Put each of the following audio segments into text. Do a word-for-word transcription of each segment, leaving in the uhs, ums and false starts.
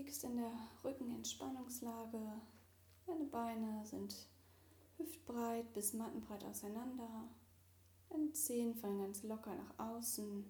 liegst in der Rückenentspannungslage. Deine Beine sind hüftbreit bis mattenbreit auseinander. Deine Zehen fallen ganz locker nach außen.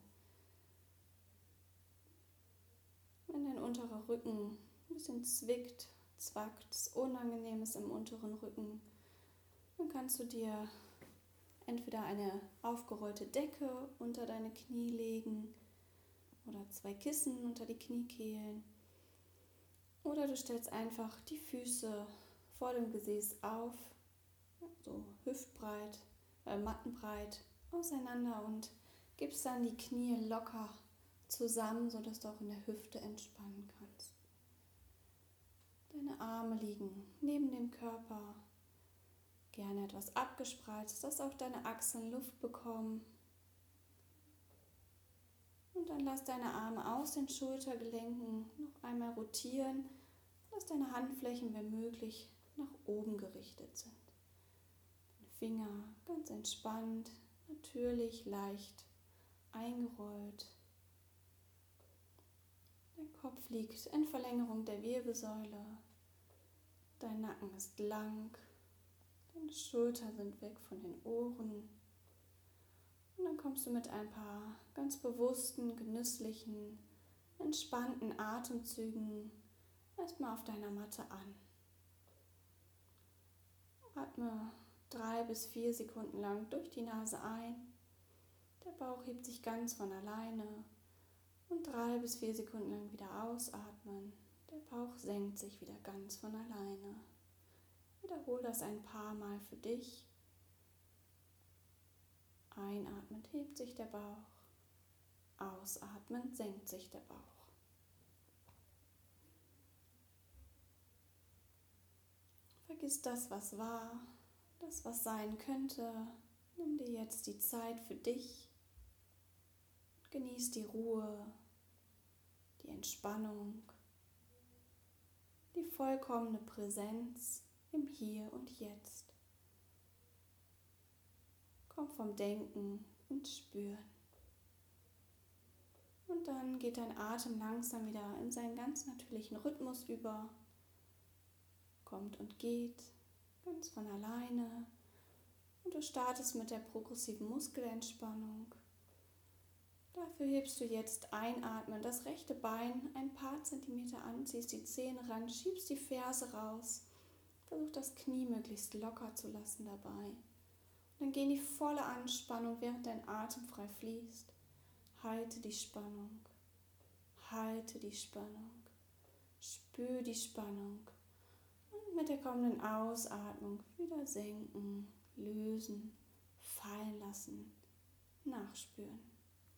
Wenn dein unterer Rücken ein bisschen zwickt, zwackt, es unangenehm ist im unteren Rücken, dann kannst du dir entweder eine aufgerollte Decke unter deine Knie legen oder zwei Kissen unter die Kniekehlen. Oder du stellst einfach die Füße vor dem Gesäß auf, so hüftbreit, äh, mattenbreit auseinander und gibst dann die Knie locker zusammen, sodass du auch in der Hüfte entspannen kannst. Deine Arme liegen neben dem Körper, gerne etwas abgespreizt, dass auch deine Achseln Luft bekommen. Und dann lass deine Arme aus den Schultergelenken noch einmal rotieren, dass deine Handflächen, wenn möglich, nach oben gerichtet sind. Deine Finger ganz entspannt, natürlich leicht eingerollt. Dein Kopf liegt in Verlängerung der Wirbelsäule. Dein Nacken ist lang. Deine Schultern sind weg von den Ohren. Und dann kommst du mit ein paar ganz bewussten, genüsslichen, entspannten Atemzügen erstmal auf deiner Matte an. Atme drei bis vier Sekunden lang durch die Nase ein. Der Bauch hebt sich ganz von alleine. Und drei bis vier Sekunden lang wieder ausatmen. Der Bauch senkt sich wieder ganz von alleine. Wiederhole das ein paar Mal für dich. Einatmend hebt sich der Bauch. Ausatmend senkt sich der Bauch. Vergiss das, was war, das, was sein könnte. Nimm dir jetzt die Zeit für dich. Genieß die Ruhe, die Entspannung, die vollkommene Präsenz im Hier und Jetzt. Komm vom Denken ins Spüren. Und dann geht dein Atem langsam wieder in seinen ganz natürlichen Rhythmus über. Kommt und geht ganz von alleine. Und du startest mit der progressiven Muskelentspannung. Dafür hebst du jetzt einatmen, das rechte Bein ein paar Zentimeter an, ziehst die Zehen ran, schiebst die Ferse raus. Versuch das Knie möglichst locker zu lassen dabei. Und dann geh in die volle Anspannung, während dein Atem frei fließt. Halte die Spannung. Halte die Spannung. Spür die Spannung. Und mit der kommenden Ausatmung wieder senken, lösen, fallen lassen, nachspüren.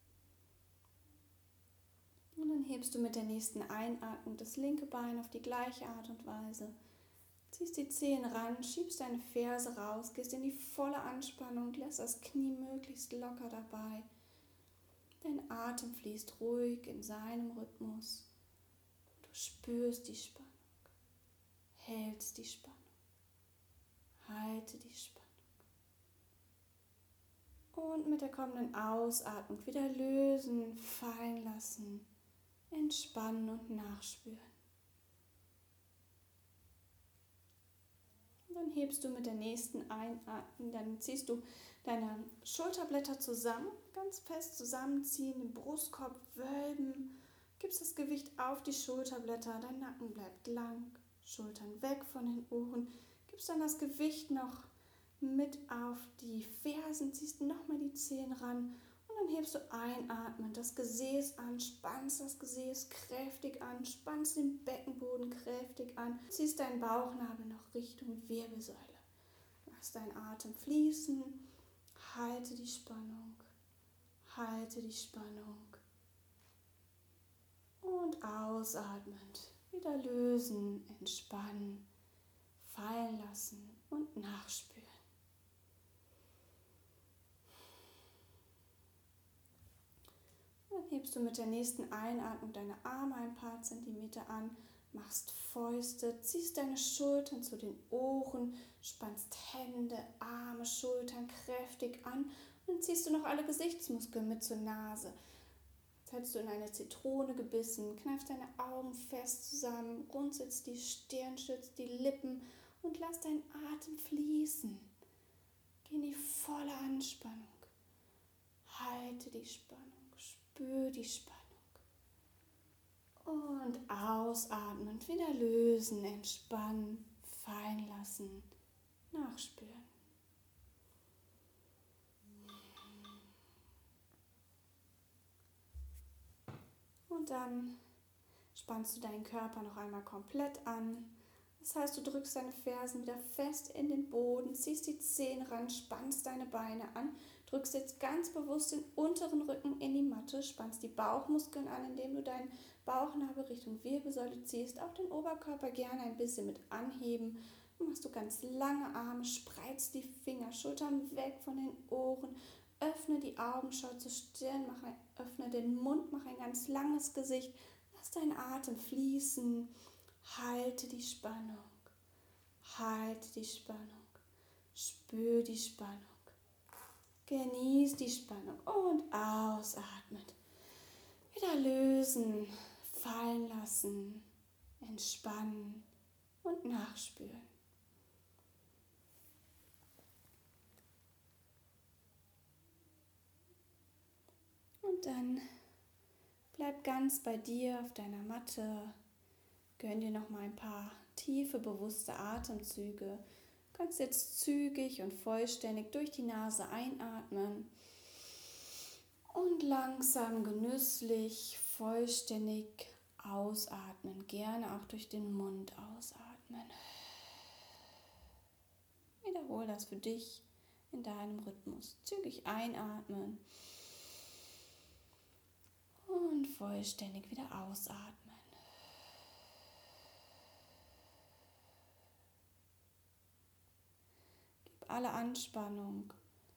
Und dann hebst du mit der nächsten Einatmung das linke Bein auf die gleiche Art und Weise. Ziehst die Zehen ran, schiebst deine Ferse raus, gehst in die volle Anspannung, lässt das Knie möglichst locker dabei. Dein Atem fließt ruhig in seinem Rhythmus. Du spürst die Spannung, hältst die Spannung, halte die Spannung. Und mit der kommenden Ausatmung wieder lösen, fallen lassen. Entspannen und nachspüren. Und dann hebst du mit der nächsten Einatmung, dann ziehst du deine Schulterblätter zusammen, ganz fest zusammenziehen, den Brustkorb wölben, gibst das Gewicht auf die Schulterblätter, dein Nacken bleibt lang, Schultern weg von den Ohren, gibst dann das Gewicht noch mit auf die Fersen, ziehst nochmal die Zehen ran. Und dann hebst du einatmen, das Gesäß an, spannst das Gesäß kräftig an, spannst den Beckenboden kräftig an, ziehst deinen Bauchnabel noch Richtung Wirbelsäule. Lass deinen Atem fließen, halte die Spannung, halte die Spannung. Und ausatmend, wieder lösen, entspannen, fallen lassen und nachspüren. Dann hebst du mit der nächsten Einatmung deine Arme ein paar Zentimeter an, machst Fäuste, ziehst deine Schultern zu den Ohren, spannst Hände, Arme, Schultern kräftig an und dann ziehst du noch alle Gesichtsmuskeln mit zur Nase. hättest du in eine Zitrone gebissen, kneifst deine Augen fest zusammen, runzelst die Stirn, schützt die Lippen und lass deinen Atem fließen. Geh in die volle Anspannung. Halte die Spannung, spür die Spannung. Und ausatmend wieder lösen, entspannen, fallen lassen, nachspüren. Und dann spannst du deinen Körper noch einmal komplett an. Das heißt, du drückst deine Fersen wieder fest in den Boden, ziehst die Zehen ran, spannst deine Beine an, drückst jetzt ganz bewusst den unteren Rücken in die Matte, spannst die Bauchmuskeln an, indem du deinen Bauchnabel Richtung Wirbelsäule ziehst, auch den Oberkörper gerne ein bisschen mit anheben. Dann machst du ganz lange Arme, spreizt die Finger, Schultern weg von den Ohren, öffne die Augen, schau zur Stirn, mach ein, öffne den Mund, mach ein ganz langes Gesicht, lass deinen Atem fließen, halte die Spannung, halte die Spannung, spür die Spannung, genieß die Spannung und ausatmet, wieder lösen, fallen lassen, entspannen und nachspüren. Und dann bleib ganz bei dir auf deiner Matte. Gönn dir noch mal ein paar tiefe, bewusste Atemzüge. Du kannst jetzt zügig und vollständig durch die Nase einatmen und langsam, genüsslich, vollständig ausatmen. Gerne auch durch den Mund ausatmen. Wiederhole das für dich in deinem Rhythmus. Zügig einatmen. Und vollständig wieder ausatmen. Gib alle Anspannung,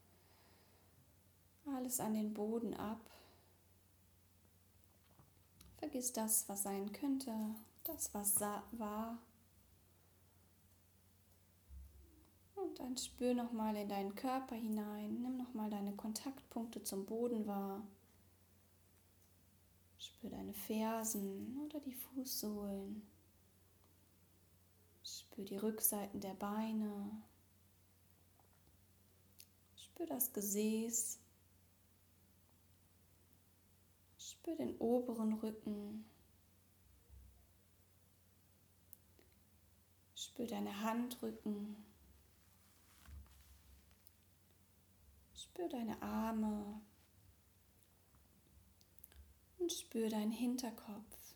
alles an den Boden ab. Vergiss das, was sein könnte, das, was war. Und dann spür nochmal in deinen Körper hinein. Nimm nochmal deine Kontaktpunkte zum Boden wahr. Spür deine Fersen oder die Fußsohlen. Spür die Rückseiten der Beine. Spür das Gesäß. Spür den oberen Rücken. Spür deine Handrücken. Spür deine Arme. Und spür deinen Hinterkopf.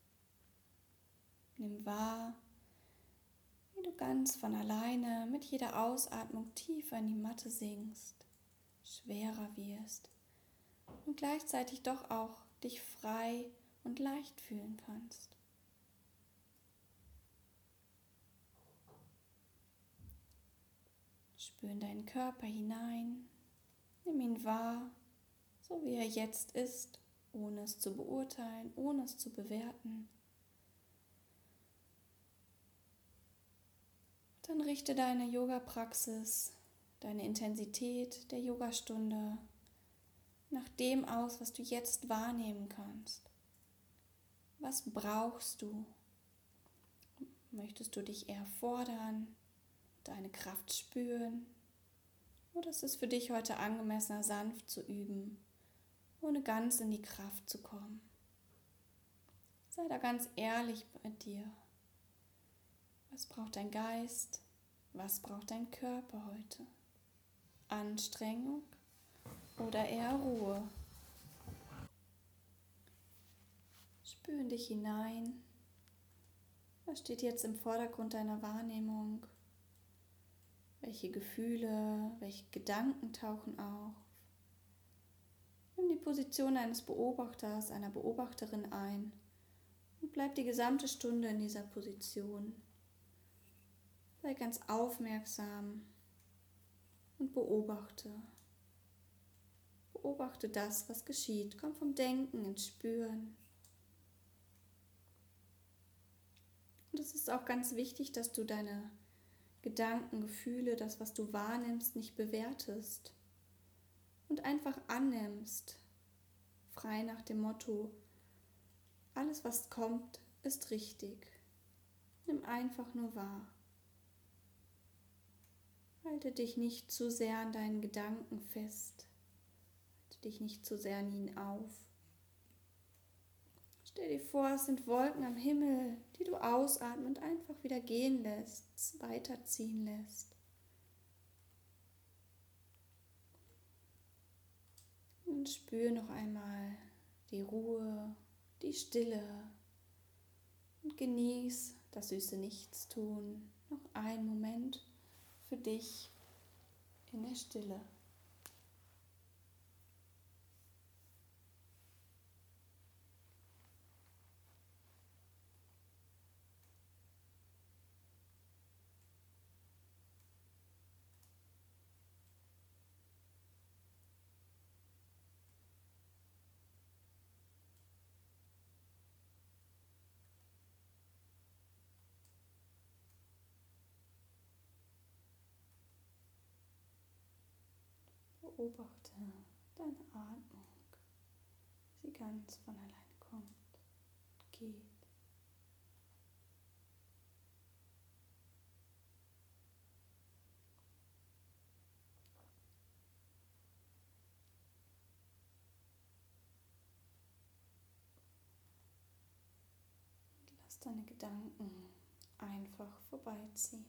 Nimm wahr, wie du ganz von alleine mit jeder Ausatmung tiefer in die Matte sinkst, schwerer wirst und gleichzeitig doch auch dich frei und leicht fühlen kannst. Spür in deinen Körper hinein, nimm ihn wahr, so wie er jetzt ist, ohne es zu beurteilen, ohne es zu bewerten. Dann richte deine Yoga-Praxis, deine Intensität der Yogastunde nach dem aus, was du jetzt wahrnehmen kannst. Was brauchst du? Möchtest du dich eher fordern, deine Kraft spüren? Oder ist es für dich heute angemessener, sanft zu üben, ohne ganz in die Kraft zu kommen? Sei da ganz ehrlich bei dir. Was braucht dein Geist? Was braucht dein Körper heute? Anstrengung oder eher Ruhe? Spür in dich hinein. Was steht jetzt im Vordergrund deiner Wahrnehmung? Welche Gefühle, welche Gedanken tauchen auf? Nimm die Position eines Beobachters, einer Beobachterin ein und bleib die gesamte Stunde in dieser Position. Sei ganz aufmerksam und beobachte. Beobachte das, was geschieht. Komm vom Denken ins Spüren. Und es ist auch ganz wichtig, dass du deine Gedanken, Gefühle, das, was du wahrnimmst, nicht bewertest und einfach annimmst, frei nach dem Motto, alles was kommt, ist richtig. Nimm einfach nur wahr. Halte dich nicht zu sehr an deinen Gedanken fest. Halte dich nicht zu sehr an ihnen auf. Stell dir vor, es sind Wolken am Himmel, die du ausatmend einfach wieder gehen lässt, weiterziehen lässt. Und spür noch einmal die Ruhe, die Stille und genieß das süße Nichtstun. Noch einen Moment für dich in der Stille. Beobachte deine Atmung, wie sie ganz von alleine kommt und geht. Und lass deine Gedanken einfach vorbeiziehen.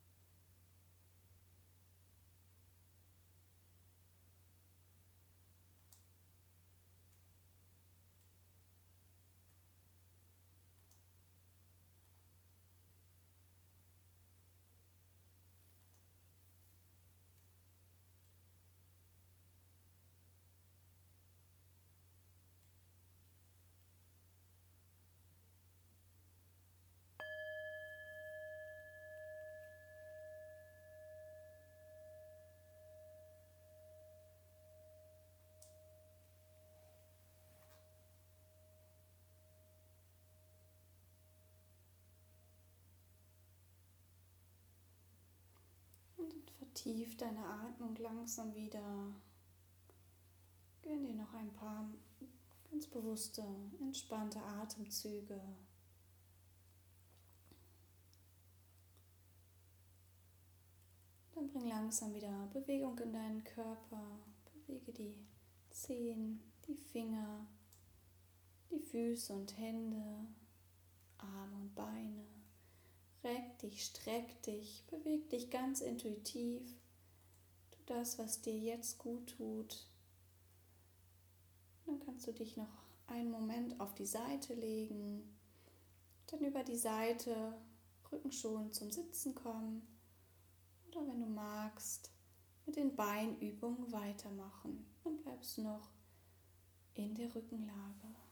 Und dann vertief deine Atmung langsam wieder. Gönn dir noch ein paar ganz bewusste, entspannte Atemzüge. Dann bring langsam wieder Bewegung in deinen Körper. Bewege die Zehen, die Finger, die Füße und Hände, Arme und Beine. Reck dich, streck dich, beweg dich ganz intuitiv. Tu das, was dir jetzt gut tut. Dann kannst du dich noch einen Moment auf die Seite legen, dann über die Seite rückenschonend zum Sitzen kommen oder wenn du magst, mit den Beinübungen weitermachen. Dann bleibst du noch in der Rückenlage.